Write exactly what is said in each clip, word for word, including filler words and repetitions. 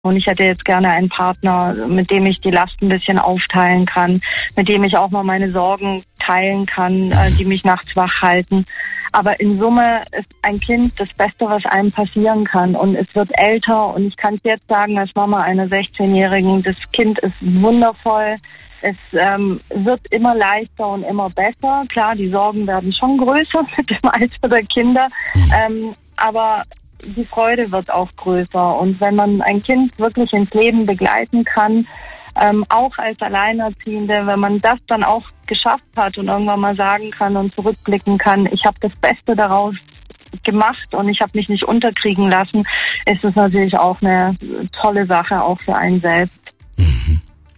Und ich hätte jetzt gerne einen Partner, mit dem ich die Last ein bisschen aufteilen kann, mit dem ich auch mal meine Sorgen teilen kann, äh, die mich nachts wach halten. Aber in Summe ist ein Kind das Beste, was einem passieren kann. Und es wird älter. Und ich kann es jetzt sagen, als Mama einer sechzehnjährigen, das Kind ist wundervoll. Es ähm, wird immer leichter und immer besser. Klar, die Sorgen werden schon größer mit dem Alter der Kinder. Ähm, aber die Freude wird auch größer. Und wenn man ein Kind wirklich ins Leben begleiten kann, ähm, auch als Alleinerziehende, wenn man das dann auch geschafft hat und irgendwann mal sagen kann und zurückblicken kann, ich habe das Beste daraus gemacht und ich habe mich nicht unterkriegen lassen, ist es natürlich auch eine tolle Sache, auch für einen selbst. Mhm.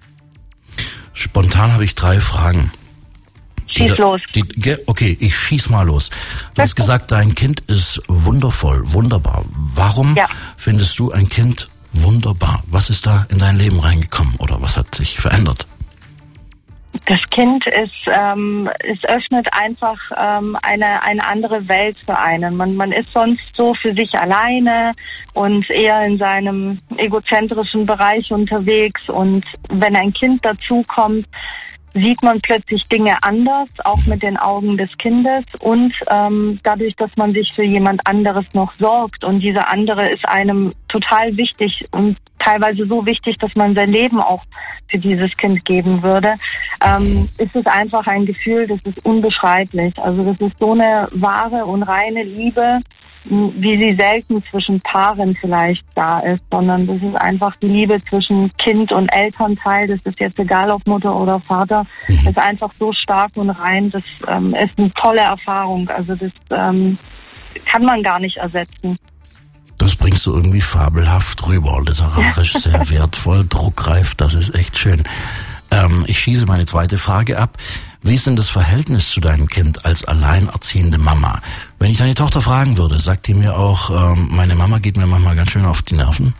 Spontan habe ich drei Fragen. Schieß die, los. Die, okay, ich schieß mal los. Du hast gesagt, dein Kind ist wundervoll, wunderbar. Warum ja. findest du ein Kind wunderbar? Was ist da in dein Leben reingekommen oder was hat sich verändert? Das Kind ist, ähm, es öffnet einfach ähm, eine eine andere Welt für einen. Man man ist sonst so für sich alleine und eher in seinem egozentrischen Bereich unterwegs. Und wenn ein Kind dazukommt, sieht man plötzlich Dinge anders, auch mit den Augen des Kindes. Und ähm, dadurch, dass man sich für jemand anderes noch sorgt und dieser andere ist einem total wichtig und teilweise so wichtig, dass man sein Leben auch für dieses Kind geben würde, ähm, ist es einfach ein Gefühl, das ist unbeschreiblich. Also das ist so eine wahre und reine Liebe, wie sie selten zwischen Paaren vielleicht da ist, sondern das ist einfach die Liebe zwischen Kind und Elternteil. Das ist jetzt egal, ob Mutter oder Vater. Das ist einfach so stark und rein. Das ähm, ist eine tolle Erfahrung. Also das ähm, kann man gar nicht ersetzen. Das bringst du irgendwie fabelhaft rüber, literarisch sehr wertvoll, druckreif, das ist echt schön. Ähm, ich schieße meine zweite Frage ab. Wie ist denn das Verhältnis zu deinem Kind als alleinerziehende Mama? Wenn ich deine Tochter fragen würde, sagt die mir auch, ähm, meine Mama geht mir manchmal ganz schön auf die Nerven?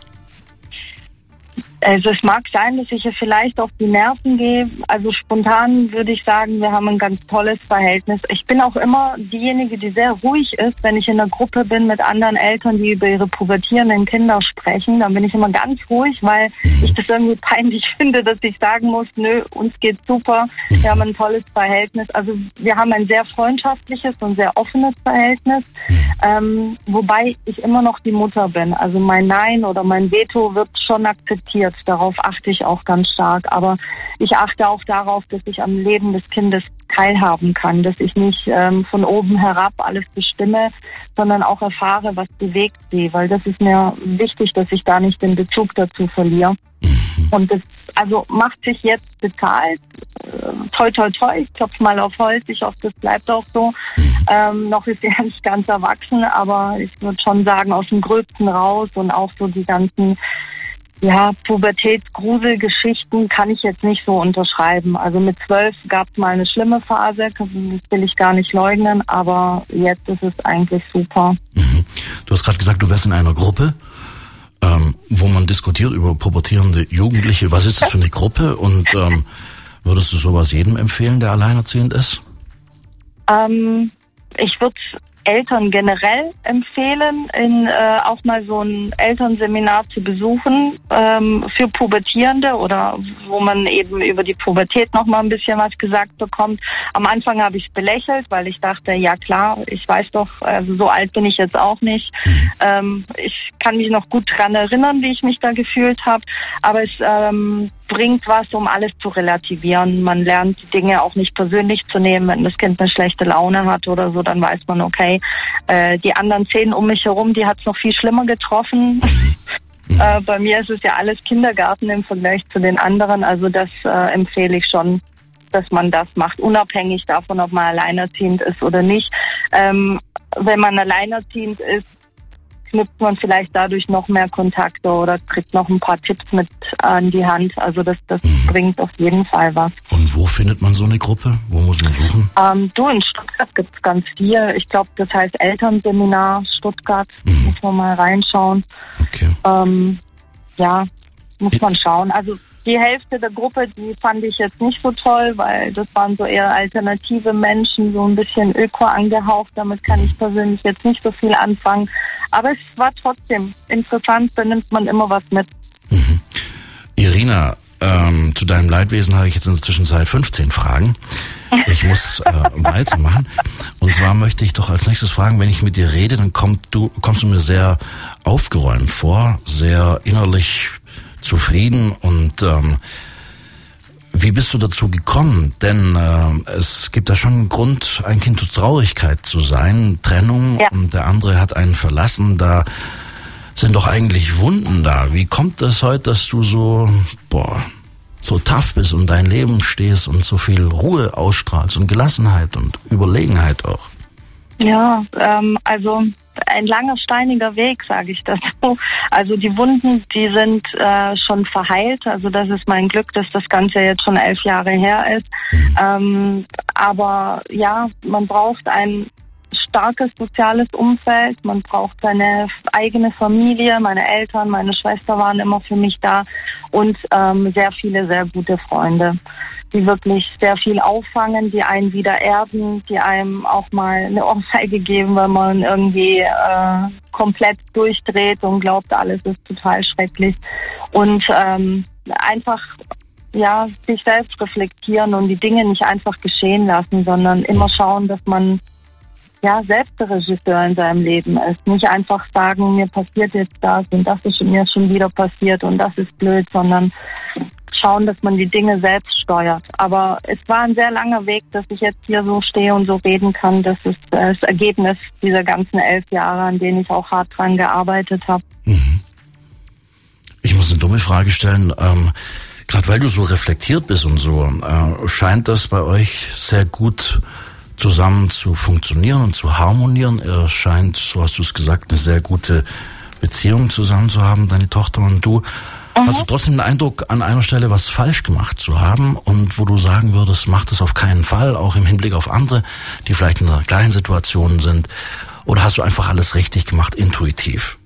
Also es mag sein, dass ich ihr vielleicht auf die Nerven gehe. Also spontan würde ich sagen, wir haben ein ganz tolles Verhältnis. Ich bin auch immer diejenige, die sehr ruhig ist, wenn ich in einer Gruppe bin mit anderen Eltern, die über ihre pubertierenden Kinder sprechen. Dann bin ich immer ganz ruhig, weil ich das irgendwie peinlich finde, dass ich sagen muss, nö, uns geht's super, wir haben ein tolles Verhältnis. Also wir haben ein sehr freundschaftliches und sehr offenes Verhältnis, ähm, wobei ich immer noch die Mutter bin. Also mein Nein oder mein Veto wird schon akzeptiert. Darauf achte ich auch ganz stark. Aber ich achte auch darauf, dass ich am Leben des Kindes teilhaben kann, dass ich nicht ähm, von oben herab alles bestimme, sondern auch erfahre, was bewegt sie. Weil das ist mir wichtig, dass ich da nicht den Bezug dazu verliere. Und das also macht sich jetzt bezahlt. Äh, toi, toi, toi. Ich klopfe mal auf Holz. Ich hoffe, das bleibt auch so. Ähm, noch ist sie ja nicht ganz erwachsen, aber ich würde schon sagen, aus dem Gröbsten raus und auch so die ganzen ja, Pubertätsgruselgeschichten kann ich jetzt nicht so unterschreiben. Also mit zwölf gab es mal eine schlimme Phase, das will ich gar nicht leugnen, aber jetzt ist es eigentlich super. Mhm. Du hast gerade gesagt, du wärst in einer Gruppe, ähm, wo man diskutiert über pubertierende Jugendliche. Was ist das für eine Gruppe und ähm, würdest du sowas jedem empfehlen, der alleinerziehend ist? Ähm, ich würde Eltern generell empfehlen, in äh, auch mal so ein Elternseminar zu besuchen ähm, für Pubertierende oder wo man eben über die Pubertät noch mal ein bisschen was gesagt bekommt. Am Anfang habe ich es belächelt, weil ich dachte, ja klar, ich weiß doch, also so alt bin ich jetzt auch nicht. Ähm, ich kann mich noch gut dran erinnern, wie ich mich da gefühlt habe, aber es ähm, bringt was, um alles zu relativieren. Man lernt die Dinge auch nicht persönlich zu nehmen. Wenn das Kind eine schlechte Laune hat oder so, dann weiß man, okay, äh, die anderen zehn um mich herum, die hat es noch viel schlimmer getroffen. äh, bei mir ist es ja alles Kindergarten im Vergleich zu den anderen. Also das äh, empfehle ich schon, dass man das macht, unabhängig davon, ob man alleinerziehend ist oder nicht. Ähm, wenn man alleinerziehend ist, knüpft man vielleicht dadurch noch mehr Kontakte oder kriegt noch ein paar Tipps mit an die Hand. Also das, das mhm. bringt auf jeden Fall was. Und wo findet man so eine Gruppe? Wo muss man suchen? Ähm, du, in Stuttgart gibt es ganz viel. Ich glaube, das heißt Elternseminar Stuttgart. Mhm. Muss man mal reinschauen. Okay. Ähm, ja, muss man schauen. Also die Hälfte der Gruppe, die fand ich jetzt nicht so toll, weil das waren so eher alternative Menschen, so ein bisschen öko angehaucht. Damit kann ich persönlich jetzt nicht so viel anfangen. Aber es war trotzdem interessant, da nimmt man immer was mit. Mhm. Irina, ähm, zu deinem Leidwesen habe ich jetzt in der Zwischenzeit fünfzehn Fragen. Ich muss äh, weitermachen. Und zwar möchte ich doch als nächstes fragen, wenn ich mit dir rede, dann kommst du, kommst du mir sehr aufgeräumt vor, sehr innerlich zufrieden. Und ähm, wie bist du dazu gekommen? Denn äh, es gibt da schon einen Grund, ein Kind zur Traurigkeit zu sein, Trennung, ja. Und der andere hat einen verlassen, da sind doch eigentlich Wunden da. Wie kommt es heute, dass du so, boah, so tough bist und dein Leben stehst und so viel Ruhe ausstrahlst und Gelassenheit und Überlegenheit auch? Ja, ähm, also ein langer, steiniger Weg, sage ich dazu. Also die Wunden, die sind äh, schon verheilt. Also das ist mein Glück, dass das Ganze jetzt schon elf Jahre her ist. Mhm. Ähm, aber ja, man braucht ein starkes soziales Umfeld, man braucht seine eigene Familie, meine Eltern, meine Schwester waren immer für mich da und ähm, sehr viele, sehr gute Freunde, die wirklich sehr viel auffangen, die einen wieder erden, die einem auch mal eine Ohrfeige geben, wenn man irgendwie äh, komplett durchdreht und glaubt, alles ist total schrecklich. Und ähm, einfach ja sich selbst reflektieren und die Dinge nicht einfach geschehen lassen, sondern immer schauen, dass man ja, selbst der Regisseur in seinem Leben ist. Nicht einfach sagen, mir passiert jetzt das und das ist mir schon wieder passiert und das ist blöd, sondern schauen, dass man die Dinge selbst steuert. Aber es war ein sehr langer Weg, dass ich jetzt hier so stehe und so reden kann. Das ist das Ergebnis dieser ganzen elf Jahre, an denen ich auch hart dran gearbeitet habe. Mhm. Ich muss eine dumme Frage stellen. Ähm, gerade weil du so reflektiert bist und so, äh, scheint das bei euch sehr gut zusammen zu funktionieren und zu harmonieren. Er scheint, so hast du es gesagt, eine sehr gute Beziehung zusammen zu haben, deine Tochter und du. Mhm. Hast du trotzdem den Eindruck, an einer Stelle was falsch gemacht zu haben und wo du sagen würdest, mach das auf keinen Fall, auch im Hinblick auf andere, die vielleicht in einer gleichen Situation sind? Oder hast du einfach alles richtig gemacht, intuitiv?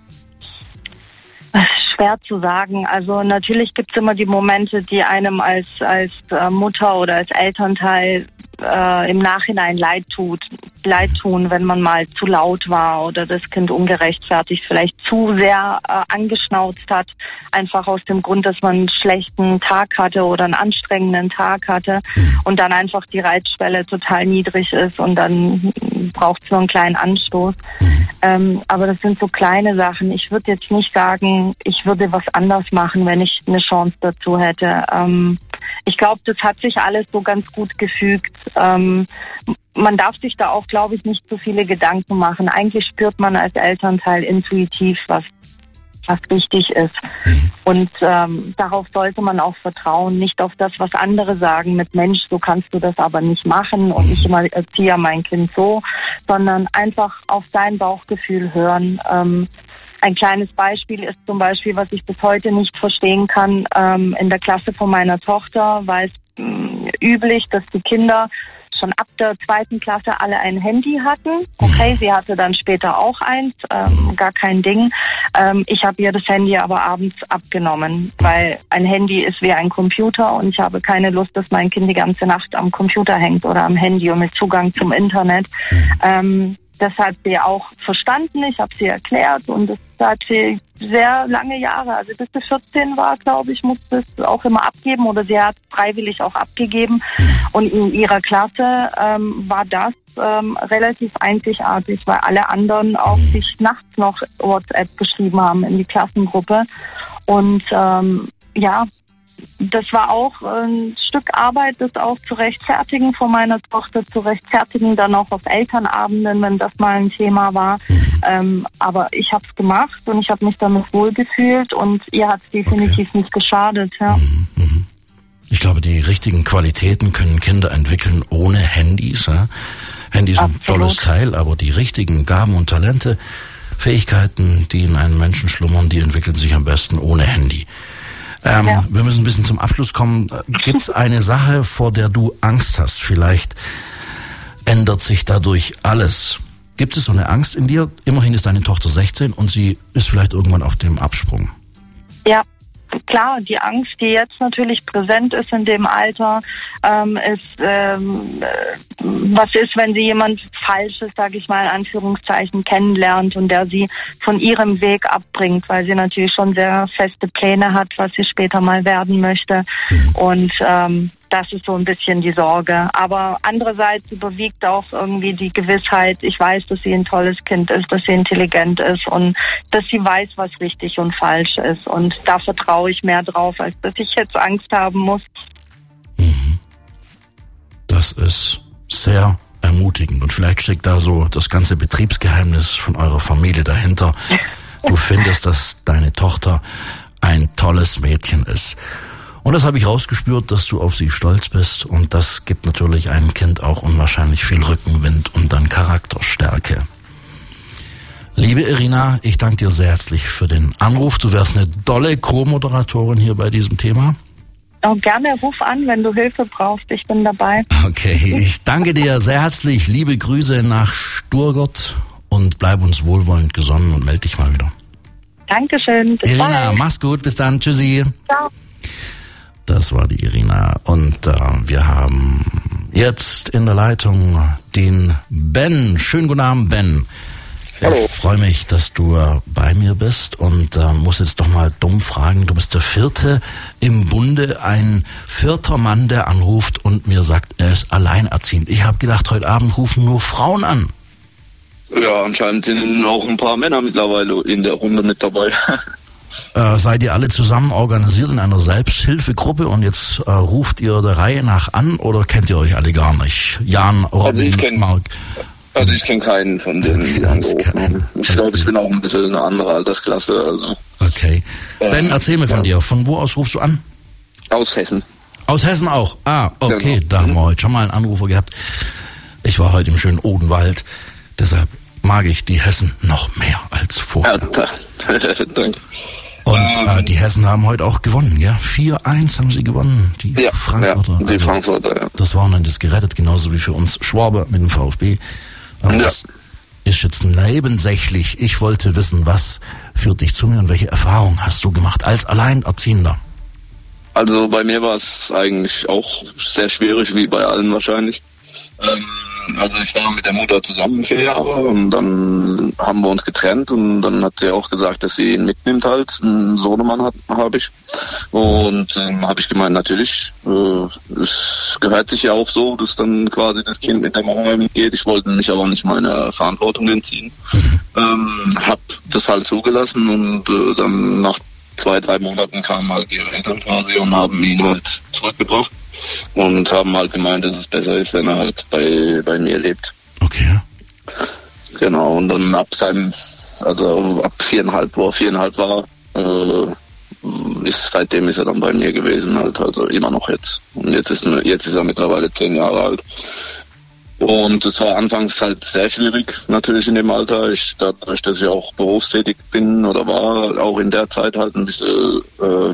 Das ist schwer zu sagen. Also natürlich gibt es immer die Momente, die einem als, als Mutter oder als Elternteil äh, im Nachhinein leid tut, leid tun, wenn man mal zu laut war oder das Kind ungerechtfertigt vielleicht zu sehr äh, angeschnauzt hat, einfach aus dem Grund, dass man einen schlechten Tag hatte oder einen anstrengenden Tag hatte und dann einfach die Reizschwelle total niedrig ist und dann braucht es nur einen kleinen Anstoß. Ähm, aber das sind so kleine Sachen. Ich würde jetzt nicht sagen, ich würde was anders machen, wenn ich eine Chance dazu hätte. Ähm, ich glaube, das hat sich alles so ganz gut gefügt. Ähm, man darf sich da auch, glaube ich, nicht so viele Gedanken machen. Eigentlich spürt man als Elternteil intuitiv, was was wichtig ist. Und ähm, darauf sollte man auch vertrauen, nicht auf das, was andere sagen mit Mensch, so kannst du das aber nicht machen und ich immer erziehe mein Kind so, sondern einfach auf sein Bauchgefühl hören. Ähm, ein kleines Beispiel ist zum Beispiel, was ich bis heute nicht verstehen kann, ähm, in der Klasse von meiner Tochter war es mh, üblich, dass die Kinder schon ab der zweiten Klasse alle ein Handy hatten. Okay, sie hatte dann später auch eins, ähm, gar kein Ding. Ähm, ich habe ihr das Handy aber abends abgenommen, weil ein Handy ist wie ein Computer und ich habe keine Lust, dass mein Kind die ganze Nacht am Computer hängt oder am Handy und mit Zugang zum Internet. Ähm, das hat sie auch verstanden, ich habe sie erklärt und das hat sie sehr lange Jahre, also bis sie vierzehn war, glaube ich, musste es auch immer abgeben oder sie hat freiwillig auch abgegeben und in ihrer Klasse ähm, war das ähm, relativ einzigartig, weil alle anderen auch sich nachts noch WhatsApp geschrieben haben in die Klassengruppe und ähm, ja, das war auch ein Stück Arbeit, das auch zu rechtfertigen von meiner Tochter, zu rechtfertigen, dann auch auf Elternabenden, wenn das mal ein Thema war. Ähm, aber ich habe es gemacht und ich habe mich damit wohlgefühlt und ihr hat es definitiv okay. nicht geschadet. Ja. Ich glaube, die richtigen Qualitäten können Kinder entwickeln ohne Handys. Ja? Handys sind ein tolles Teil, aber die richtigen Gaben und Talente, Fähigkeiten, die in einem Menschen schlummern, die entwickeln sich am besten ohne Handy. Ähm, ja. Wir müssen ein bisschen zum Abschluss kommen. Gibt es eine Sache, vor der du Angst hast? Vielleicht ändert sich dadurch alles. Gibt es so eine Angst in dir? Immerhin ist deine Tochter sechzehn und sie ist vielleicht irgendwann auf dem Absprung. Ja, klar, die Angst, die jetzt natürlich präsent ist in dem Alter, ähm, ist, ähm, was ist, wenn sie jemand Falsches, sage ich mal in Anführungszeichen, kennenlernt und der sie von ihrem Weg abbringt, weil sie natürlich schon sehr feste Pläne hat, was sie später mal werden möchte. Und ähm, das ist so ein bisschen die Sorge. Aber andererseits überwiegt auch irgendwie die Gewissheit, ich weiß, dass sie ein tolles Kind ist, dass sie intelligent ist und dass sie weiß, was richtig und falsch ist. Und da vertraue ich mehr drauf, als dass ich jetzt Angst haben muss. Das ist sehr ermutigend. Und vielleicht steckt da so das ganze Betriebsgeheimnis von eurer Familie dahinter. Du findest, dass deine Tochter ein tolles Mädchen ist. Und das habe ich rausgespürt, dass du auf sie stolz bist. Und das gibt natürlich einem Kind auch unwahrscheinlich viel Rückenwind und dann Charakterstärke. Liebe Irina, ich danke dir sehr herzlich für den Anruf. Du wärst eine tolle Co-Moderatorin hier bei diesem Thema. Auch gerne, ruf an, wenn du Hilfe brauchst. Ich bin dabei. Okay, ich danke dir sehr herzlich. Liebe Grüße nach Sturgott und bleib uns wohlwollend gesonnen und melde dich mal wieder. Dankeschön. Bis Irina, bald. mach's gut. Bis dann. Tschüssi. Ciao. Das war die Irina. Und äh, wir haben jetzt in der Leitung den Ben. Schönen guten Abend, Ben. Hallo. Ich freue mich, dass du äh, bei mir bist und äh, muss jetzt doch mal dumm fragen. Du bist der vierte im Bunde, ein vierter Mann, der anruft und mir sagt, er ist alleinerziehend. Ich habe gedacht, heute Abend rufen nur Frauen an. Ja, anscheinend sind auch ein paar Männer mittlerweile in der Runde mit dabei. Äh, seid ihr alle zusammen organisiert in einer Selbsthilfegruppe und jetzt äh, ruft ihr der Reihe nach an oder kennt ihr euch alle gar nicht? Jan, Robin, Also ich kenn, Mark. Also ich kenne keinen von denen, die angerufen haben. Ich glaube, ich bin auch ein bisschen eine andere Altersklasse. Also. Okay. Äh, Ben, erzähl mir von ja. dir. Von wo aus rufst du an? Aus Hessen. Aus Hessen auch? Ah, okay. Genau. Da haben wir heute schon mal einen Anrufer gehabt. Ich war heute im schönen Odenwald. Deshalb mag ich die Hessen noch mehr als vorher. Ja, danke. Und äh, die Hessen haben heute auch gewonnen, ja? vier eins haben sie gewonnen, die Ja, Frankfurter. ja, die Also, Frankfurter, ja. das Wochenende ist gerettet, genauso wie für uns Schwabe mit dem VfB. Aber Ja. das ist jetzt nebensächlich. Ich wollte wissen, was führt dich zu mir und welche Erfahrung hast du gemacht als Alleinerziehender? Also bei mir war es eigentlich auch sehr schwierig, wie bei allen wahrscheinlich. Ähm, also ich war mit der Mutter zusammen vier Jahre und dann haben wir uns getrennt und dann hat sie auch gesagt, dass sie ihn mitnimmt halt. Einen Sohnemann hat, habe ich. Und dann ähm, habe ich gemeint, natürlich, äh, es gehört sich ja auch so, dass dann quasi das Kind mit der Mama mitgeht. Ich wollte mich aber nicht meiner Verantwortung entziehen. Ähm, hab das halt zugelassen und äh, dann nach zwei, drei Monaten kamen halt ihre Eltern quasi und haben ihn halt zurückgebracht und haben halt gemeint, dass es besser ist, wenn er halt bei, bei mir lebt. Okay. Genau, und dann ab seinem, also ab viereinhalb, wo er viereinhalb war, äh, ist, seitdem ist er dann bei mir gewesen halt, also immer noch jetzt. Und jetzt ist, jetzt ist er mittlerweile zehn Jahre alt. Und es war anfangs halt sehr schwierig, natürlich in dem Alter. Ich, dadurch, dass ich auch berufstätig bin oder war, auch in der Zeit halt ein bisschen äh,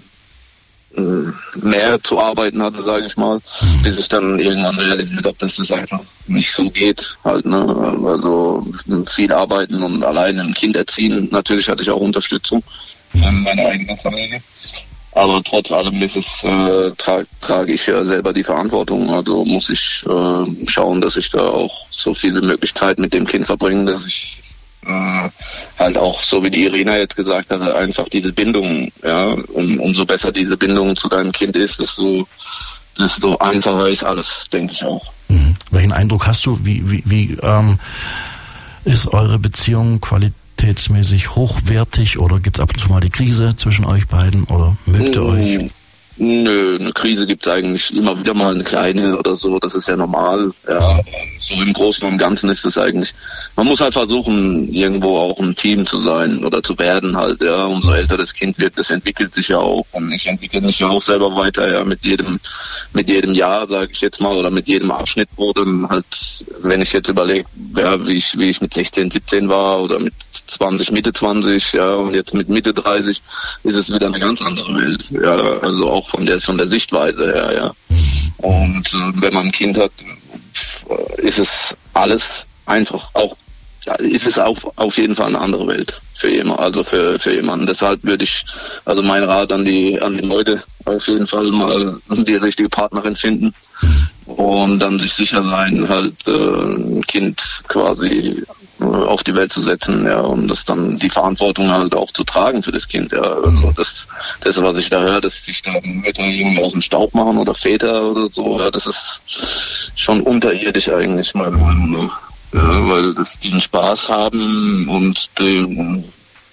mehr zu arbeiten hatte, sage ich mal, bis ich dann irgendwann realisiert habe, dass das einfach nicht so geht halt, ne? Also viel arbeiten und alleine ein Kind erziehen. Natürlich hatte ich auch Unterstützung von meiner eigenen Familie. Aber trotz allem ist es, äh, tra- trage ich ja selber die Verantwortung. Also muss ich äh, schauen, dass ich da auch so viel wie möglich Zeit mit dem Kind verbringe, dass ich äh, halt auch, so wie die Irina jetzt gesagt hat, einfach diese Bindung, ja, um, umso besser diese Bindung zu deinem Kind ist, desto, desto einfacher ist alles, denke ich auch. Mhm. Welchen Eindruck hast du? Wie, wie, wie ähm, ist eure Beziehung qualitätsmäßig hochwertig oder gibt es ab und zu mal die Krise zwischen euch beiden oder mögt ihr Mm, euch? Nö, eine Krise gibt es eigentlich immer wieder mal, eine kleine oder so, das ist ja normal. Ja, so im Großen und Ganzen ist es eigentlich, man muss halt versuchen, irgendwo auch ein Team zu sein oder zu werden halt, ja. Umso älter das Kind wird, das entwickelt sich ja auch und ich entwickle mich ja auch selber weiter, ja, mit jedem, mit jedem Jahr, sage ich jetzt mal, oder mit jedem Abschnitt, wo dann halt, wenn ich jetzt überlege, ja, wie ich, wie ich mit sechzehn, siebzehn war oder mit zwanzig, Mitte zwanzig, ja, und jetzt mit Mitte dreißig ist es wieder eine ganz andere Welt, ja, also auch von der, von der Sichtweise her, ja. Und äh, wenn man ein Kind hat, ist es alles einfach auch ja, ist es auf, auf jeden Fall eine andere Welt für jemand, also für, für jemanden. Deshalb würde ich, also mein Rat an die, an die Leute, auf jeden Fall mal die richtige Partnerin finden und dann sich sicher sein, halt äh, ein Kind quasi auf die Welt zu setzen, ja, und das dann die Verantwortung halt auch zu tragen für das Kind, ja. Also das, das was ich da höre, dass sich da Mütter irgendwie aus dem Staub machen oder Väter oder so, ja, das ist schon unterirdisch eigentlich, meiner Meinung nach. Ja, weil das diesen Spaß haben und den,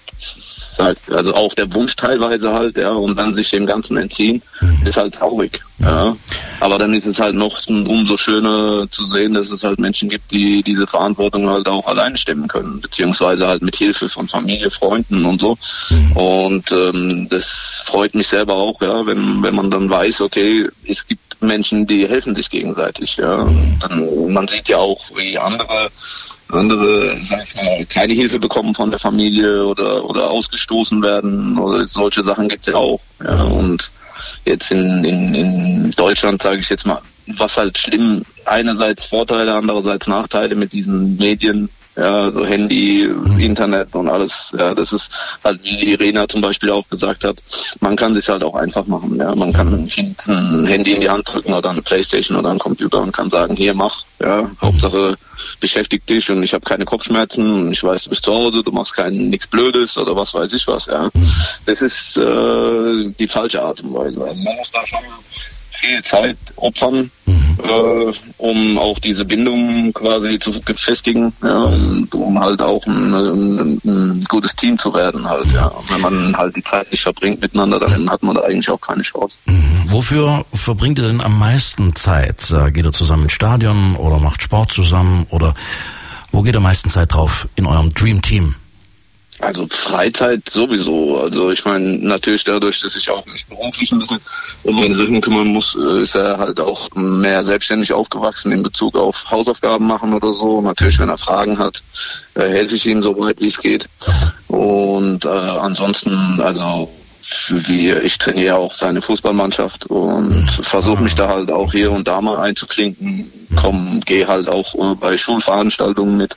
also auch der Wunsch teilweise halt, ja, und dann sich dem Ganzen entziehen, ist halt traurig, ja. Aber dann ist es halt noch umso schöner zu sehen, dass es halt Menschen gibt, die diese Verantwortung halt auch alleine stemmen können, beziehungsweise halt mit Hilfe von Familie, Freunden und so. Und ähm, das freut mich selber auch, ja, wenn wenn man dann weiß, okay, es gibt Menschen, die helfen sich gegenseitig, ja. Dann, man sieht ja auch, wie andere andere, sag ich mal, keine Hilfe bekommen von der Familie oder oder ausgestoßen werden oder solche Sachen gibt's ja auch, ja. Und jetzt in in, in Deutschland, sage ich jetzt mal, was halt schlimm, einerseits Vorteile, andererseits Nachteile mit diesen Medien, ja, so Handy, mhm. Internet und alles, ja, das ist halt, wie die Irena zum Beispiel auch gesagt hat, man kann sich halt auch einfach machen, ja, man kann ein Kind ein Handy in die Hand drücken oder eine Playstation oder einen Computer und kann sagen, hier, mach, ja, mhm. Hauptsache beschäftigt dich und ich habe keine Kopfschmerzen und ich weiß, du bist zu Hause, du machst kein nichts Blödes oder was weiß ich was, ja, mhm. das ist äh, die falsche Art und Weise, also man muss da schon viel Zeit opfern, mhm. äh, um auch diese Bindung quasi zu festigen, ja, und um halt auch ein, ein, ein gutes Team zu werden halt, ja. Und wenn man halt die Zeit nicht verbringt miteinander, dann hat man da eigentlich auch keine Chance. Mhm. Wofür verbringt ihr denn am meisten Zeit? Geht ihr zusammen ins Stadion oder macht Sport zusammen oder wo geht ihr am meisten Zeit drauf in eurem Dream Team? Also Freizeit sowieso. Also ich meine, natürlich dadurch, dass ich auch mich beruflich ein bisschen um meine Sachen kümmern muss, ist er halt auch mehr selbstständig aufgewachsen in Bezug auf Hausaufgaben machen oder so. Natürlich, wenn er Fragen hat, helfe ich ihm so weit, wie es geht. Und äh, ansonsten, also wie ich trainiere auch seine Fußballmannschaft und versuche mich da halt auch hier und da mal einzuklinken, komm, gehe halt auch bei Schulveranstaltungen mit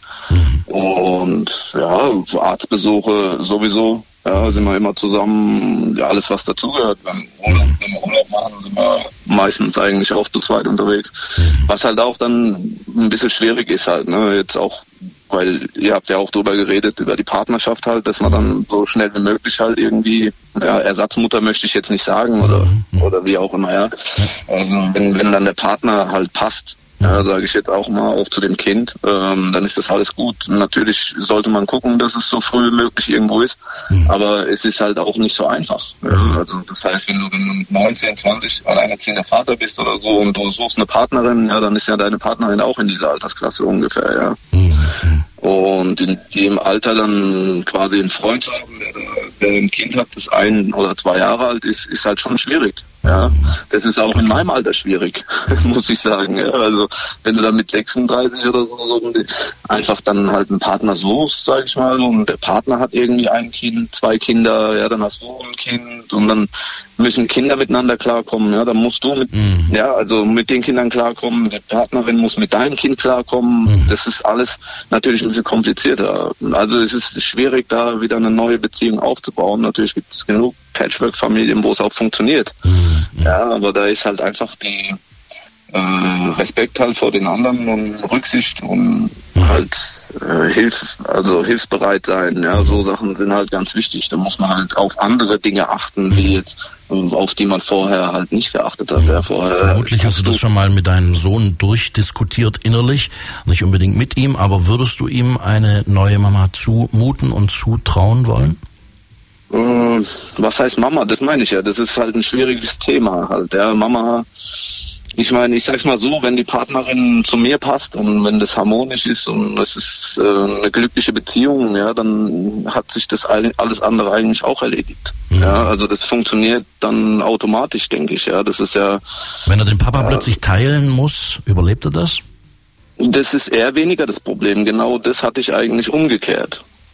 und ja, Arztbesuche sowieso, ja, sind wir immer zusammen, ja, alles was dazugehört. Wenn, wenn wir Urlaub machen, sind wir meistens eigentlich auch zu zweit unterwegs. Was halt auch dann ein bisschen schwierig ist halt, ne, jetzt auch, weil ihr habt ja auch drüber geredet, über die Partnerschaft halt, dass man dann so schnell wie möglich halt irgendwie, ja, Ersatzmutter möchte ich jetzt nicht sagen oder oder wie auch immer, ja. Also wenn, wenn dann der Partner halt passt, ja, sage ich jetzt auch mal, auch zu dem Kind, ähm, dann ist das alles gut. Natürlich sollte man gucken, dass es so früh wie möglich irgendwo ist, mhm. aber es ist halt auch nicht so einfach. Ja, also das heißt, wenn du, wenn du mit neunzehn, zwanzig alleinerziehender Vater bist oder so und du suchst eine Partnerin, ja, dann ist ja deine Partnerin auch in dieser Altersklasse ungefähr, ja. Mhm. Und in dem Alter dann quasi einen Freund zu haben, der, der ein Kind hat, das ein oder zwei Jahre alt ist, ist halt schon schwierig. Ja, das ist auch in meinem Alter schwierig, muss ich sagen. Ja, also wenn du dann mit sechsunddreißig oder so, so einfach dann halt einen Partner suchst, sag ich mal, und der Partner hat irgendwie ein Kind, zwei Kinder, ja, dann hast du ein Kind und dann müssen Kinder miteinander klarkommen, ja, dann musst du mit, mhm. ja, also mit den Kindern klarkommen, die Partnerin muss mit deinem Kind klarkommen, mhm. das ist alles natürlich ein bisschen komplizierter. Also es ist schwierig, da wieder eine neue Beziehung aufzubauen. Natürlich gibt es genug Patchwork-Familien, wo es auch funktioniert. Mhm. Ja, aber da ist halt einfach die äh, Respekt halt vor den anderen und Rücksicht und halt äh, Hilf, also hilfsbereit sein. Ja, so Sachen sind halt ganz wichtig. Da muss man halt auf andere Dinge achten, wie jetzt, auf die man vorher halt nicht geachtet hat. Ja, vorher, vermutlich hast du das schon mal mit deinem Sohn durchdiskutiert innerlich, nicht unbedingt mit ihm, aber würdest du ihm eine neue Mama zumuten und zutrauen wollen? Was heißt Mama? Das meine ich ja. Das ist halt ein schwieriges Thema halt. Ja, Mama, ich meine, ich sag's mal so, wenn die Partnerin zu mir passt und wenn das harmonisch ist und es ist äh, eine glückliche Beziehung, ja, dann hat sich das alles andere eigentlich auch erledigt. Mhm. Ja, also das funktioniert dann automatisch, denke ich. Ja, das ist ja. Wenn er den Papa äh, plötzlich teilen muss, überlebt er das? Das ist eher weniger das Problem. Genau das hatte ich eigentlich umgekehrt.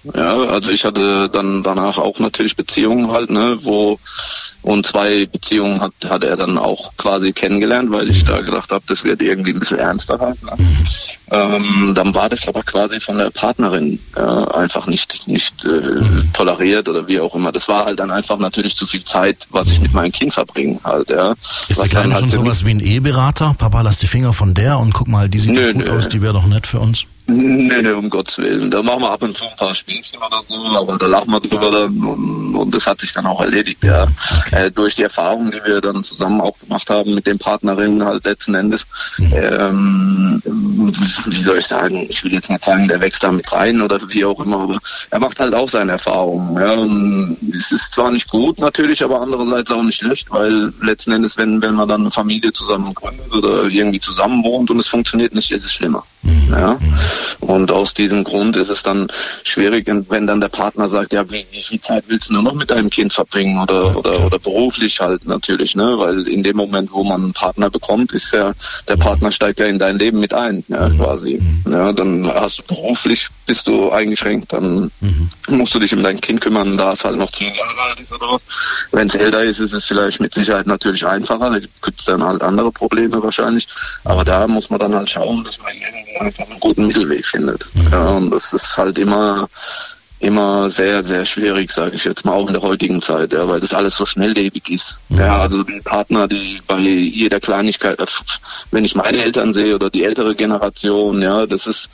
Ja, also ich hatte dann danach auch natürlich Beziehungen halt, ne, wo und zwei Beziehungen hat, hat er dann auch quasi kennengelernt, weil ich da gedacht habe, das wird irgendwie ein bisschen ernster halt. Ne? Mhm. Ähm, dann war das aber quasi von der Partnerin äh, einfach nicht nicht äh, mhm. toleriert oder wie auch immer. Das war halt dann einfach natürlich zu viel Zeit, was ich mit meinem Kind verbringe halt. Ja. Ist der Kleine schon halt sowas wie ein Eheberater? Papa, lass die Finger von der und guck mal, die sieht nö, gut nö. aus, die wäre doch nett für uns. Nee, nee, um Gottes Willen. Da machen wir ab und zu ein paar Spielchen oder so, aber da lachen wir drüber dann und, und das hat sich dann auch erledigt, ja. Okay. Äh, durch die Erfahrungen, die wir dann zusammen auch gemacht haben mit den Partnerinnen halt letzten Endes, mhm. ähm, wie soll ich sagen, ich will jetzt nicht sagen, der wächst da mit rein oder wie auch immer, aber er macht halt auch seine Erfahrungen, ja. Und es ist zwar nicht gut natürlich, aber andererseits auch nicht schlecht, weil letzten Endes, wenn, wenn man dann eine Familie zusammen gründet oder irgendwie zusammen wohnt und es funktioniert nicht, ist es schlimmer. Mhm. Ja. Und aus diesem Grund ist es dann schwierig, wenn dann der Partner sagt, ja, wie, wie viel Zeit willst du nur noch mit deinem Kind verbringen oder, ja, oder, oder beruflich halt natürlich, ne, weil in dem Moment, wo man einen Partner bekommt, ist ja, der Partner steigt ja in dein Leben mit ein, ja, quasi. Ja, dann hast du beruflich, bist du eingeschränkt, dann mhm. musst du dich um dein Kind kümmern, da es halt noch zehn Jahre alt ist oder was. Wenn es älter ist, ist es vielleicht mit Sicherheit natürlich einfacher, da gibt es dann halt andere Probleme wahrscheinlich, aber da muss man dann halt schauen, dass man irgendwie einfach einen guten Mittelweg findet. Mhm. Ja, und das ist halt immer immer sehr, sehr schwierig, sage ich jetzt mal, auch in der heutigen Zeit, ja, weil das alles so schnelllebig ist. Mhm. Ja, also die Partner, die bei jeder Kleinigkeit, wenn ich meine Eltern sehe oder die ältere Generation, ja, das ist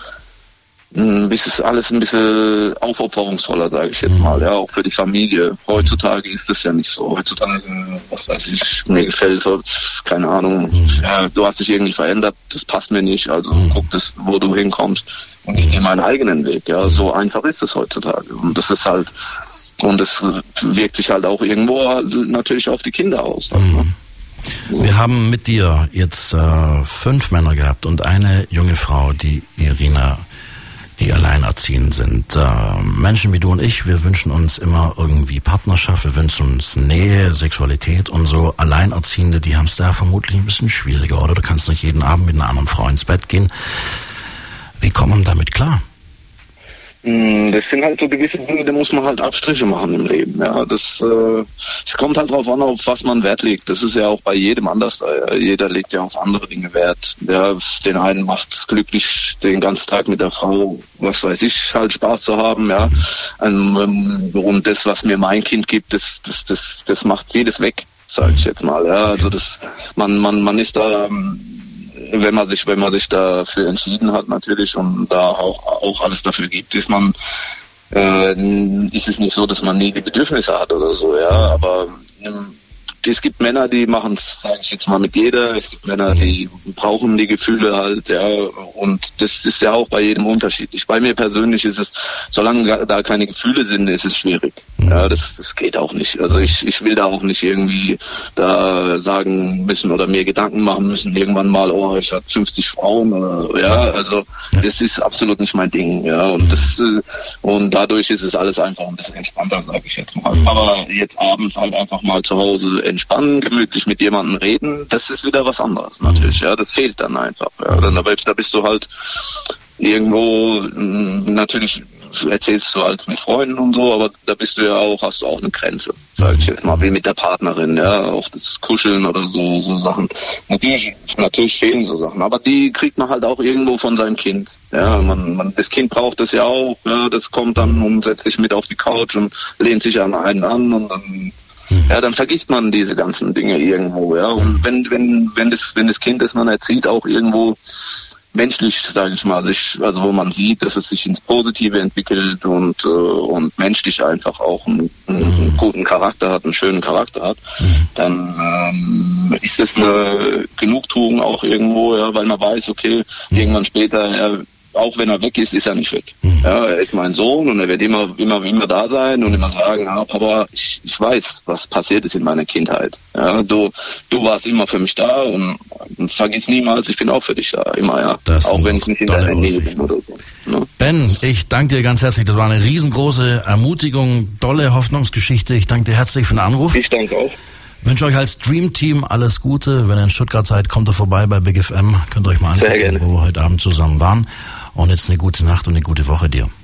Das ist alles ein bisschen aufopferungsvoller, sage ich jetzt mal, ja, auch für die Familie. Heutzutage ist das ja nicht so. Heutzutage, was weiß ich, mir gefällt, keine Ahnung, ja, du hast dich irgendwie verändert, das passt mir nicht, also guck das, wo du hinkommst und ich gehe meinen eigenen Weg, ja, so einfach ist es heutzutage und das ist halt, und das wirkt sich halt auch irgendwo natürlich auf die Kinder aus. Halt, ne? Wir haben mit dir jetzt äh, fünf Männer gehabt und eine junge Frau, die Irina, die alleinerziehend sind. Äh, Menschen wie du und ich, wir wünschen uns immer irgendwie Partnerschaft, wir wünschen uns Nähe, Sexualität und so. Alleinerziehende, die haben es da vermutlich ein bisschen schwieriger, oder? Du kannst nicht jeden Abend mit einer anderen Frau ins Bett gehen. Wie kommt man damit klar? Das sind halt so gewisse Dinge, da muss man halt Abstriche machen im Leben. Ja, das, äh, es kommt halt drauf an, auf was man Wert legt. Das ist ja auch bei jedem anders. Jeder legt ja auf andere Dinge Wert. Ja, den einen macht es glücklich, den ganzen Tag mit der Frau, was weiß ich, halt Spaß zu haben. Ja, und das, was mir mein Kind gibt, das, das, das, das macht vieles weg, sage ich jetzt mal. Ja, also das, man, man, man ist da. Wenn man sich, wenn man sich dafür entschieden hat natürlich und da auch, auch alles dafür gibt, ist man, äh, ist es nicht so, dass man nie die Bedürfnisse hat oder so, ja, aber ähm, es gibt Männer, die machen es, sage ich jetzt mal, mit jeder. Es gibt Männer, die brauchen die Gefühle halt, ja. Und das ist ja auch bei jedem unterschiedlich. Bei mir persönlich ist es, solange da keine Gefühle sind, ist es schwierig. Ja, das, das geht auch nicht. Also ich, ich will da auch nicht irgendwie da sagen müssen oder mir Gedanken machen müssen, irgendwann mal, oh, ich habe fünfzig Frauen oder, ja. Also das ist absolut nicht mein Ding, ja. Und das, und dadurch ist es alles einfach ein bisschen entspannter, sage ich jetzt mal. Aber jetzt abends halt einfach mal zu Hause entspannen, gemütlich mit jemandem reden, das ist wieder was anderes natürlich, ja, das fehlt dann einfach, ja, dann, aber da bist du halt irgendwo, natürlich erzählst du als mit Freunden und so, aber da bist du ja auch, hast du auch eine Grenze, sag ich jetzt mal, wie mit der Partnerin, ja, auch das Kuscheln oder so, so Sachen. Natürlich, natürlich fehlen so Sachen, aber die kriegt man halt auch irgendwo von seinem Kind, ja, man, man, das Kind braucht das ja auch, ja, das kommt dann und setzt sich mit auf die Couch und lehnt sich an einen an und dann ja, dann vergisst man diese ganzen Dinge irgendwo, ja. Und wenn, wenn, wenn das, wenn das Kind, das man erzieht, auch irgendwo menschlich, sage ich mal, sich, also wo man sieht, dass es sich ins Positive entwickelt und, äh, und menschlich einfach auch einen, einen guten Charakter hat, einen schönen Charakter hat, dann ähm, ist das eine Genugtuung auch irgendwo, ja, weil man weiß, okay, irgendwann später, ja, auch wenn er weg ist, ist er nicht weg. Mhm. Ja, er ist mein Sohn und er wird immer, immer, immer da sein und immer sagen, ja, Papa, ich, ich weiß, was passiert ist in meiner Kindheit. Ja, du, du warst immer für mich da und, und vergiss niemals, ich bin auch für dich da, immer, ja. Das auch wenn ich nicht in deiner Nähe bin oder so. Ne? Ben, ich danke dir ganz herzlich. Das war eine riesengroße Ermutigung, tolle Hoffnungsgeschichte. Ich danke dir herzlich für den Anruf. Ich danke auch. Wünsche euch als Dream-Team alles Gute. Wenn ihr in Stuttgart seid, kommt ihr vorbei bei Big F M. Könnt ihr euch mal angucken, wo wir heute Abend zusammen waren. Und jetzt eine gute Nacht und eine gute Woche dir.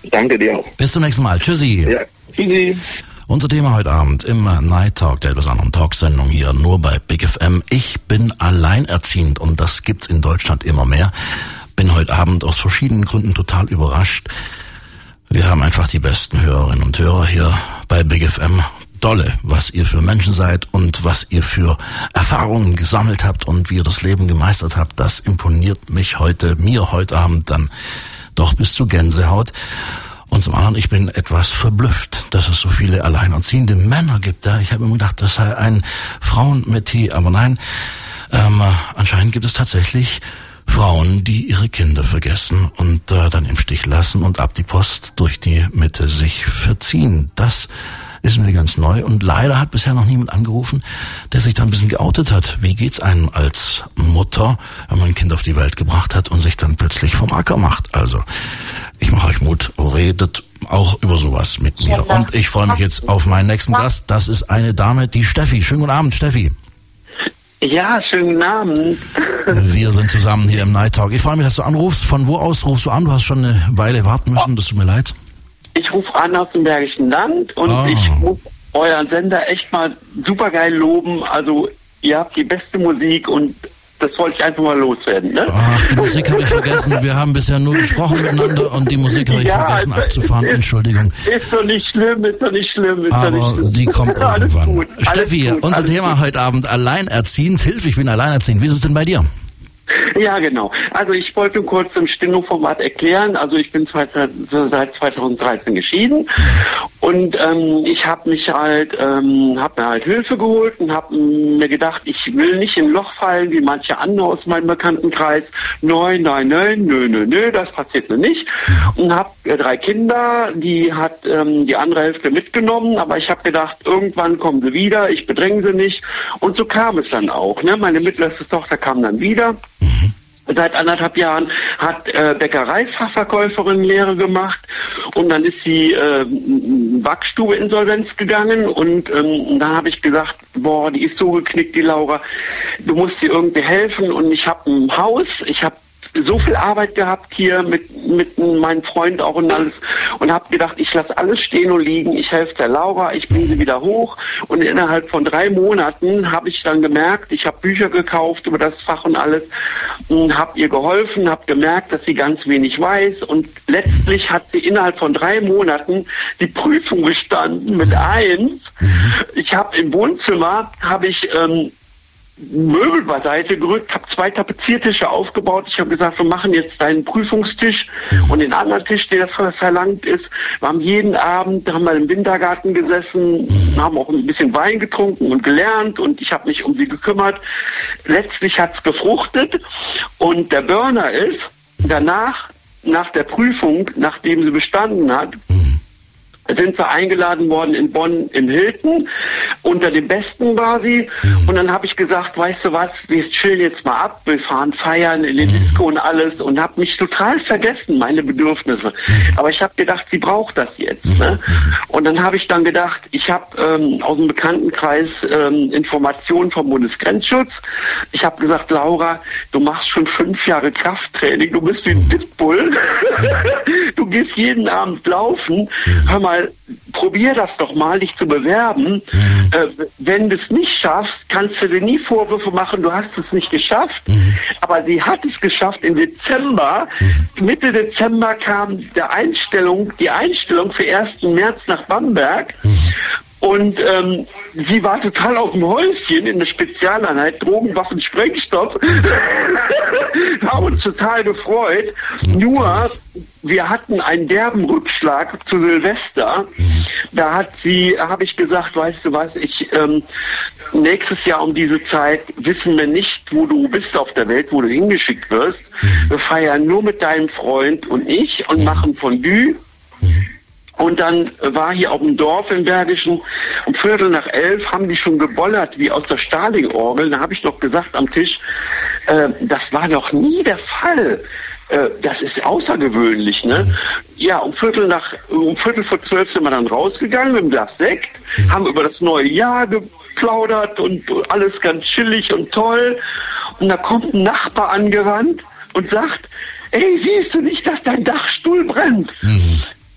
Danke dir auch. Bis zum nächsten Mal. Tschüssi. Ja, tschüssi. Unser Thema heute Abend im Night Talk, der etwas anderen Talksendung hier, nur bei Big F M. Ich bin alleinerziehend und das gibt's in Deutschland immer mehr. Bin heute Abend aus verschiedenen Gründen total überrascht. Wir haben einfach die besten Hörerinnen und Hörer hier bei Big F M. Dolle, was ihr für Menschen seid und was ihr für Erfahrungen gesammelt habt und wie ihr das Leben gemeistert habt, das imponiert mich heute, mir heute Abend dann doch bis zu Gänsehaut. Und zum anderen, ich bin etwas verblüfft, dass es so viele alleinerziehende Männer gibt. Ja, ich habe immer gedacht, das sei ein Frauenmetier, aber nein, ähm, anscheinend gibt es tatsächlich Frauen, die ihre Kinder vergessen und äh, dann im Stich lassen und ab die Post durch die Mitte sich verziehen. Das ist mir ganz neu und leider hat bisher noch niemand angerufen, der sich da ein bisschen geoutet hat. Wie geht's einem als Mutter, wenn man ein Kind auf die Welt gebracht hat und sich dann plötzlich vom Acker macht? Also, ich mache euch Mut, redet auch über sowas mit mir. Und ich freue mich jetzt auf meinen nächsten Gast. Das ist eine Dame, die Steffi. Schönen guten Abend, Steffi. Ja, schönen guten Abend. Wir sind zusammen hier im Night Talk. Ich freue mich, dass du anrufst. Von wo aus rufst du an? Du hast schon eine Weile warten müssen, das tut mir leid. Ich rufe an aus dem Bergischen Land und oh. ich muss euren Sender echt mal supergeil loben. Also ihr habt die beste Musik und das wollte ich einfach mal loswerden. Ne? Ach, die Musik habe ich vergessen. Wir haben bisher nur gesprochen miteinander und die Musik habe ich ja, vergessen also, abzufahren. Ist, Entschuldigung. Ist doch nicht schlimm, ist doch nicht schlimm. Ist Aber doch nicht schlimm. Die kommt irgendwann. Gut, Steffi, gut, unser Thema gut. heute Abend, alleinerziehend. Hilf, ich bin alleinerziehend. Wie ist es denn bei dir? Ja, genau. Also ich wollte kurz im Stenoformat erklären. Also ich bin seit zweitausenddreizehn geschieden und ähm, ich habe mich halt, ähm, habe mir halt Hilfe geholt und habe mir gedacht, ich will nicht in ein Loch fallen wie manche andere aus meinem Bekanntenkreis. Nein, nein, nein, nö, nö, nö, das passiert mir nicht. Und habe äh, drei Kinder, die hat ähm, die andere Hälfte mitgenommen, aber ich habe gedacht, irgendwann kommen sie wieder, ich bedränge sie nicht. Und so kam es dann auch. Ne? Meine mittlerste Tochter kam dann wieder. Mhm. Seit anderthalb Jahren hat äh, Bäckereifachverkäuferin Lehre gemacht und dann ist sie äh, Backstube Insolvenz gegangen und ähm, dann habe ich gesagt, boah, die ist so geknickt, die Laura, du musst ihr irgendwie helfen und ich habe ein Haus, ich habe so viel Arbeit gehabt hier mit mit meinem Freund auch und alles und habe gedacht, ich lasse alles stehen und liegen, ich helfe der Laura, ich bringe sie wieder hoch und innerhalb von drei Monaten habe ich dann gemerkt, ich habe Bücher gekauft über das Fach und alles und habe ihr geholfen, habe gemerkt, dass sie ganz wenig weiß und letztlich hat sie innerhalb von drei Monaten die Prüfung bestanden mit eins. Ich habe im Wohnzimmer, habe ich ähm, Möbel beiseite gerückt, habe zwei Tapeziertische aufgebaut. Ich habe gesagt, wir machen jetzt deinen Prüfungstisch und den anderen Tisch, der verlangt ist. Wir haben jeden Abend, haben wir im Wintergarten gesessen, haben auch ein bisschen Wein getrunken und gelernt und ich habe mich um sie gekümmert. Letztlich hat's gefruchtet und der Burner ist, danach, nach der Prüfung, nachdem sie bestanden hat, sind wir eingeladen worden in Bonn im Hilton. Unter den Besten war sie. Und dann habe ich gesagt, weißt du was, wir chillen jetzt mal ab, wir fahren feiern in den Disco und alles und habe mich total vergessen, meine Bedürfnisse. Aber ich habe gedacht, sie braucht das jetzt. Ne? Und dann habe ich dann gedacht, ich habe ähm, aus dem Bekanntenkreis ähm, Informationen vom Bundesgrenzschutz. Ich habe gesagt, Laura, du machst schon fünf Jahre Krafttraining, du bist wie ein Pitbull. Du gehst jeden Abend laufen. Hör mal, probier das doch mal, dich zu bewerben. Mhm. Äh, wenn du es nicht schaffst, kannst du dir nie Vorwürfe machen, du hast es nicht geschafft. Mhm. Aber sie hat es geschafft im Dezember. Mhm. Mitte Dezember kam der Einstellung, die Einstellung für ersten März nach Bamberg. Mhm. Und ähm, sie war total auf dem Häuschen in der Spezialeinheit, Drogen, Waffen, Sprengstoff. Wir haben uns total gefreut. Nur, wir hatten einen derben Rückschlag zu Silvester. Da hat sie, habe ich gesagt, weißt du was, ich ähm, nächstes Jahr um diese Zeit wissen wir nicht, wo du bist auf der Welt, wo du hingeschickt wirst. Wir feiern nur mit deinem Freund und ich und machen Fondue. Und dann war hier auf dem Dorf im Bergischen, um Viertel nach elf haben die schon gebollert, wie aus der Starling-Orgel. Da habe ich noch gesagt am Tisch, äh, das war noch nie der Fall. Äh, das ist außergewöhnlich, ne? Ja, um Viertel nach, um Viertel vor zwölf sind wir dann rausgegangen mit dem Glas Sekt, haben über das neue Jahr geplaudert und alles ganz chillig und toll. Und da kommt ein Nachbar angerannt und sagt, ey, siehst du nicht, dass dein Dachstuhl brennt? Mhm.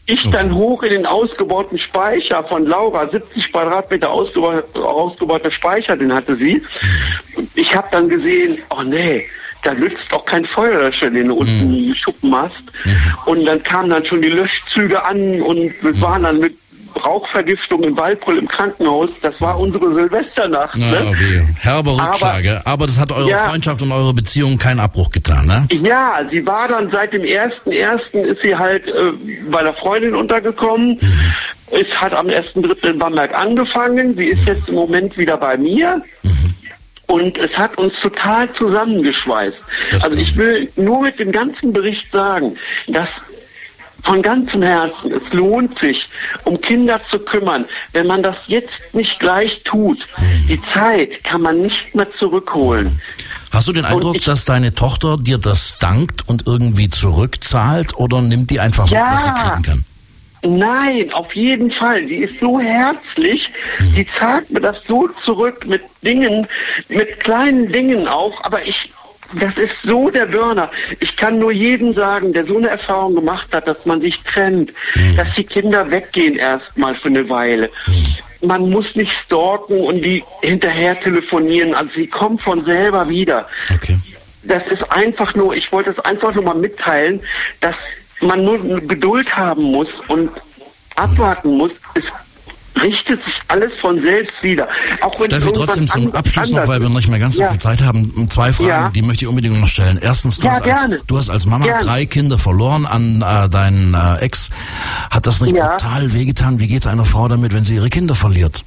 Ich dann hoch in den ausgebauten Speicher von Laura, siebzig Quadratmeter ausgebaut, ausgebauter Speicher, den hatte sie. Ich habe dann gesehen, oh nee, da nützt auch kein Feuerlöscher, den du unten mhm. Schuppen hast. Mhm. Und dann kamen dann schon die Löschzüge an und wir mhm. waren dann mit Rauchvergiftung in Waldbrüll im Krankenhaus. Das war unsere Silvesternacht. Ja, ne? okay. Herber Rückschläge. Aber, aber das hat eure ja, Freundschaft und eure Beziehung keinen Abbruch getan, ne? Ja, sie war dann seit dem ersten ersten ist sie halt äh, bei der Freundin untergekommen. Mhm. Es hat am ersten dritten in Bamberg angefangen. Sie ist jetzt im Moment wieder bei mir. Mhm. Und es hat uns total zusammengeschweißt. Das also ich will nur mit dem ganzen Bericht sagen, dass von ganzem Herzen, es lohnt sich, um Kinder zu kümmern. Wenn man das jetzt nicht gleich tut, die Zeit kann man nicht mehr zurückholen. Hast du den Eindruck, ich, dass deine Tochter dir das dankt und irgendwie zurückzahlt oder nimmt die einfach ja, mit, was sie kriegen kann? Nein, auf jeden Fall. Sie ist so herzlich. Mhm. Sie zahlt mir das so zurück mit Dingen, mit kleinen Dingen auch. Aber ich... Das ist so der Burner. Ich kann nur jedem sagen, der so eine Erfahrung gemacht hat, dass man sich trennt, mhm. dass die Kinder weggehen erstmal für eine Weile. Mhm. Man muss nicht stalken und die hinterher telefonieren. Also sie kommen von selber wieder. Okay. Das ist einfach nur, ich wollte es einfach nur mal mitteilen, dass man nur Geduld haben muss und abwarten muss. Es richtet sich alles von selbst wieder. Auch wenn Steffi, trotzdem zum Abschluss noch, weil wir nicht mehr ganz so ja. viel Zeit haben, zwei Fragen, ja. die möchte ich unbedingt noch stellen. Erstens, du, ja, hast, als, du hast als Mama gerne. drei Kinder verloren an äh, deinen äh, Ex. Hat das nicht ja. total wehgetan? Wie geht es einer Frau damit, wenn sie ihre Kinder verliert?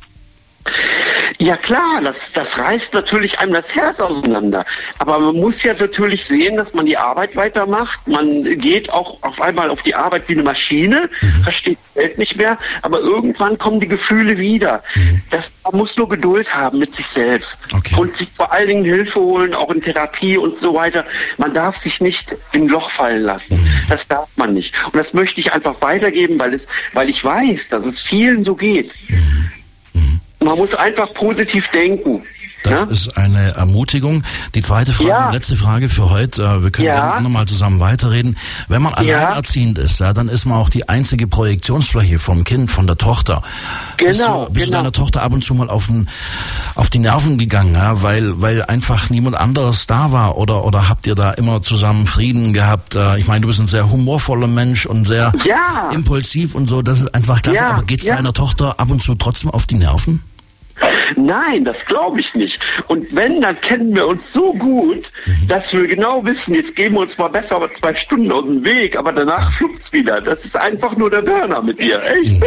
Ja klar, das, das reißt natürlich einem das Herz auseinander. Aber man muss ja natürlich sehen, dass man die Arbeit weitermacht. Man geht auch auf einmal auf die Arbeit wie eine Maschine, mhm. versteht die Welt nicht mehr. Aber irgendwann kommen die Gefühle wieder. Mhm. Das, man muss nur Geduld haben mit sich selbst. Okay. Und sich vor allen Dingen Hilfe holen, auch in Therapie und so weiter. Man darf sich nicht in ein Loch fallen lassen. Mhm. Das darf man nicht. Und das möchte ich einfach weitergeben, weil, es, weil ich weiß, dass es vielen so geht. Mhm. Man muss einfach positiv denken. Das ja? ist eine Ermutigung. Die zweite Frage, ja. letzte Frage für heute. Wir können ja. gerne nochmal zusammen weiterreden. Wenn man ja. alleinerziehend ist, ja, dann ist man auch die einzige Projektionsfläche vom Kind, von der Tochter. Genau. Bist du, bist genau. du deiner Tochter ab und zu mal auf, den, auf die Nerven gegangen, ja, weil, weil einfach niemand anderes da war? Oder, oder habt ihr da immer zusammen Frieden gehabt? Ich meine, du bist ein sehr humorvoller Mensch und sehr ja. impulsiv und so. Das ist einfach klasse. Ja. Aber geht's ja. deiner Tochter ab und zu trotzdem auf die Nerven? Nein, das glaube ich nicht. Und wenn, dann kennen wir uns so gut, dass wir genau wissen, jetzt geben wir uns mal besser aber zwei Stunden aus dem Weg, aber danach flukt's wieder. Das ist einfach nur der Burner mit dir, echt?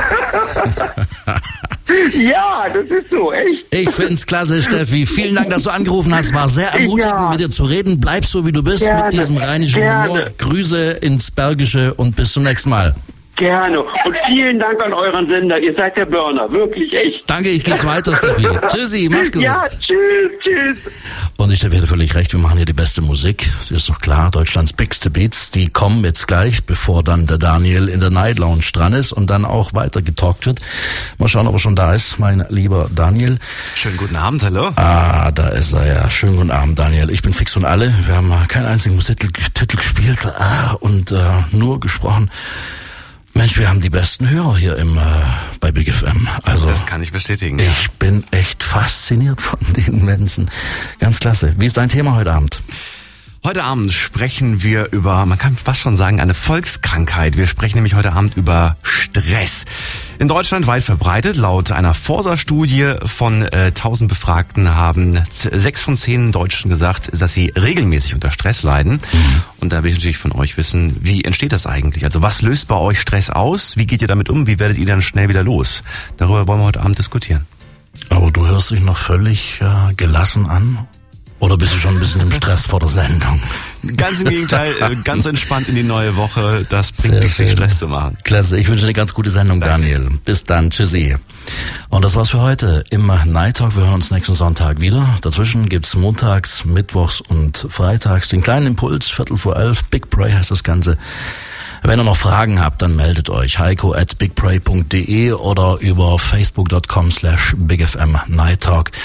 Ja, das ist so, echt. Ich find's klasse, Steffi. Vielen Dank, dass du angerufen hast. War sehr ermutigend, ja. mit dir zu reden. Bleib so, wie du bist, Gerne. mit diesem rheinischen Gerne. Humor. Grüße ins Bergische und bis zum nächsten Mal. Gerne. Und vielen Dank an euren Sender. Ihr seid der Burner. Wirklich echt. Danke, ich gehe weiter, Steffi. Tschüssi, mach's gut. Ja, tschüss, tschüss. Und ich Steffi hatte völlig recht, wir machen hier die beste Musik. Das ist doch klar, Deutschlands Bigste Beats. Die kommen jetzt gleich, bevor dann der Daniel in der Night Lounge dran ist und dann auch weiter getalkt wird. Mal schauen, ob er schon da ist, mein lieber Daniel. Schönen guten Abend, hallo. Ah, da ist er ja. Schönen guten Abend, Daniel. Ich bin fix und alle. Wir haben keinen einzigen Musiktitel Titel gespielt ah, und äh, nur gesprochen. Mensch, wir haben die besten Hörer hier im äh, bei Big F M. Also das kann ich bestätigen. Ich ja. bin echt fasziniert von den Menschen. Ganz klasse. Wie ist dein Thema heute Abend? Heute Abend sprechen wir über, man kann fast schon sagen, eine Volkskrankheit. Wir sprechen nämlich heute Abend über Stress. In Deutschland weit verbreitet. Laut einer Forsa-Studie von äh, tausend Befragten haben sechs von zehn Deutschen gesagt, dass sie regelmäßig unter Stress leiden. Mhm. Und da will ich natürlich von euch wissen, wie entsteht das eigentlich? Also was löst bei euch Stress aus? Wie geht ihr damit um? Wie werdet ihr dann schnell wieder los? Darüber wollen wir heute Abend diskutieren. Aber du hörst dich noch völlig äh, gelassen an. Oder bist du schon ein bisschen im Stress vor der Sendung? Ganz im Gegenteil, ganz entspannt in die neue Woche. Das bringt nichts, sich Stress zu machen. Klasse, ich wünsche eine ganz gute Sendung, Danke. Daniel. Bis dann, tschüssi. Und das war's für heute im Night Talk. Wir hören uns nächsten Sonntag wieder. Dazwischen gibt's montags, mittwochs und freitags den kleinen Impuls, Viertel vor elf. Big Pray heißt das Ganze. Wenn ihr noch Fragen habt, dann meldet euch. Heiko at bigpray punkt de oder über facebook punkt com slash bigfm Night Talk.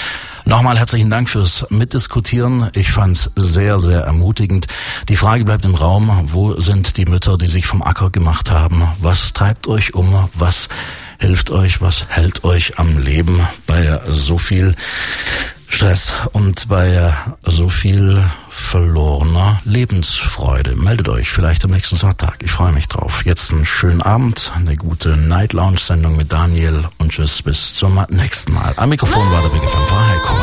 Nochmal herzlichen Dank fürs Mitdiskutieren. Ich fand's sehr, sehr ermutigend. Die Frage bleibt im Raum, wo sind die Mütter, die sich vom Acker gemacht haben? Was treibt euch um? Was hilft euch? Was hält euch am Leben bei so viel Stress und bei so viel verlorener Lebensfreude? Meldet euch vielleicht am nächsten Sonntag. Ich freue mich drauf. Jetzt einen schönen Abend, eine gute Night Lounge Sendung mit Daniel und tschüss, bis zum nächsten Mal. Am Mikrofon war der Big F M-Fahrer Heiko.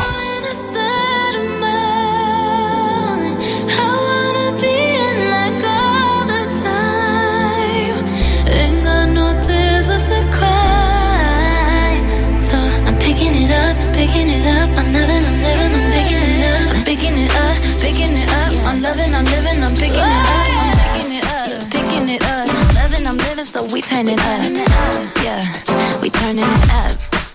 Picking it up, I'm living, I'm living, I'm picking it up. I'm picking it up, picking it up. I'm loving, I'm living, I'm picking it up. I'm picking it up, picking it up. I'm loving, I'm living, so we turn it up. Yeah, we turning it up.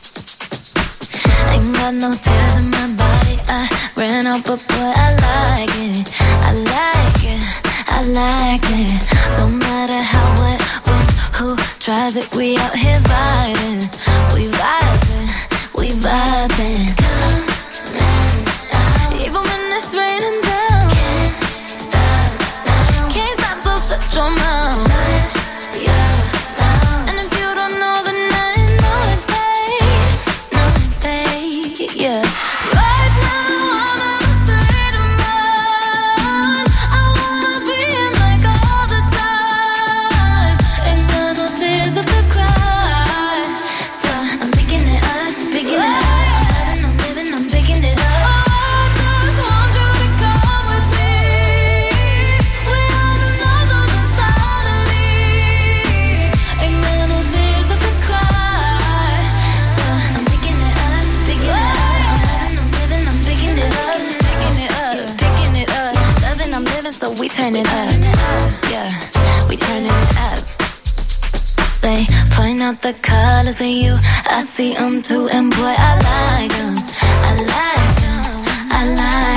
Ain't got no tears in my body. I ran out, but boy, I like it. I like it, I like it. Don't matter how, what, when, who tries it. We out here vibing, we vibing. We vibing. Even when it's raining down, can't stop now. Can't stop, so shut your mouth. Shut your mouth. And if you don't know, then I know it, babe. Know it, babe. Yeah. Right now I'm in a state of mind. I wanna be in like all the time. Ain't got no tears left to cry. So I'm picking it up. Picking it up, I'm living, I'm living, I'm picking it up. I just want you to come with me. We on another mentality. Ain't got no tears left to cry. So I'm picking it up, picking it up. I'm living, I'm living, I'm picking it up. Picking it up, picking it up. Loving, I'm living, so we turn it up. Yeah, we turning it up. They point out the colors in you, I see them too, and boy, I like them, I like them, I like